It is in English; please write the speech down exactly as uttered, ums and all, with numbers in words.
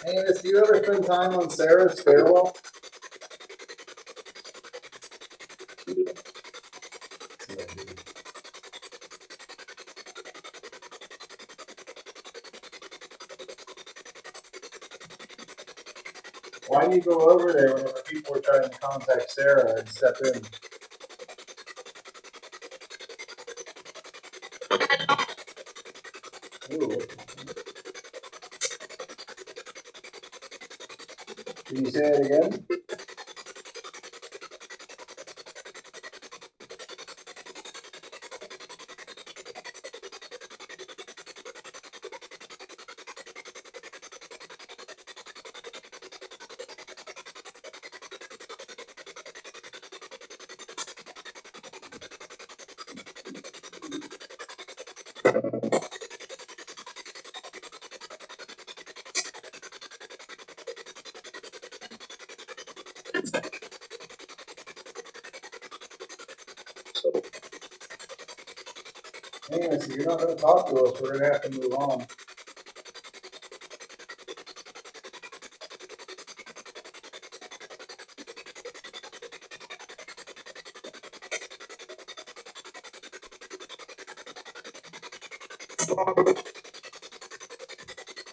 Amos, do you ever spend time on Sarah's stairwell? Why do you go over there whenever people are trying to contact Sarah and step in? Ooh. Can you say it again? Amos, if you're not going to talk to us, we're going to have to move on.